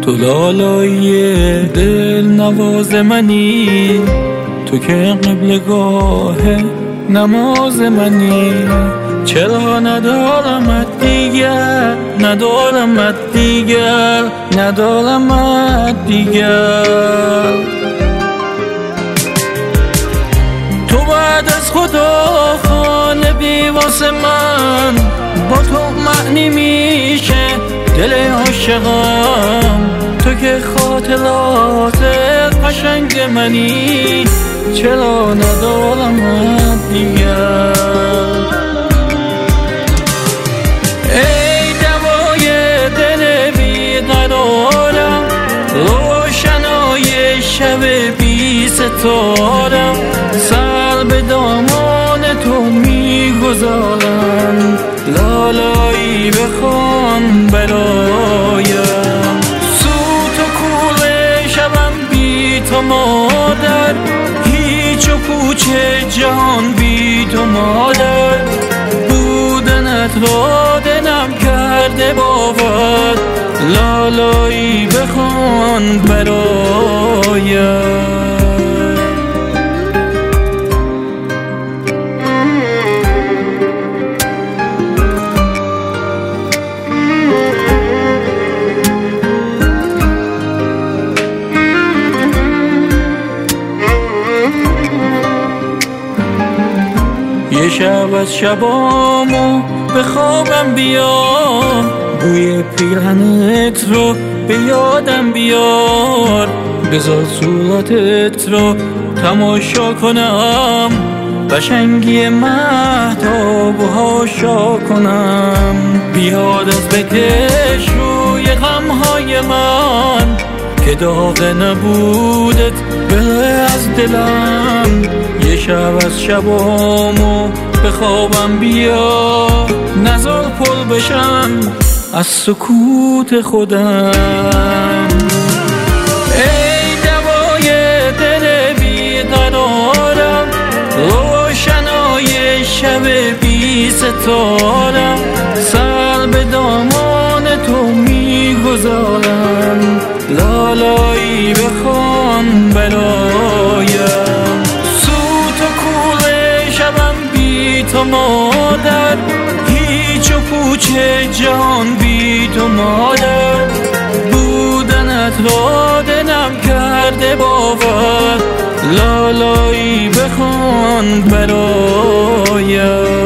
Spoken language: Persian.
تو لالایی دل نواز منی، تو که قبلگاه نماز منی. چرا ندارمت دیگر، ندارمت دیگر، ندارمت دیگر. تو بعد از خدا خانه بی واسه من، با تو معنی میشه دل عاشقم. تو که خاطرات قشنگ منی، چرا ندارمت دیگر. ای دوای دل بیقرارم، روشنای شب بی ستارم. سر به دامان تو میگذارم، لالایی بخوان برایم. سوت و کور شبم بی تو مادر، هیچ و پوچ جهان بی تو مادر. بودنت را دلم کرده باور، لالایی بخوان برایم. یه شب از شبامو به خوابم بیا، بوی پیرهنت رو به یادم بیار. بذار صورتت رو تماشا کنم، قشنگی مهتاب و هاشا کنم. بیاد از بکش روی غمهای من، که داغ نبودت بره از دلم. یه شب از شبامو به خوابم بیا، نزار پر بشم از سکوت خودم. ای دوای دل بیقرارم، روشنای شب بی ستارم. سر به دامان تو میگذارم، لالایی بخوان برایم. سوت و کور شبم بی تو مادر، هیچ و پوچ جهان بی تو مادر. بودنت را دلم کرده باور، لالایی بخوان برایم.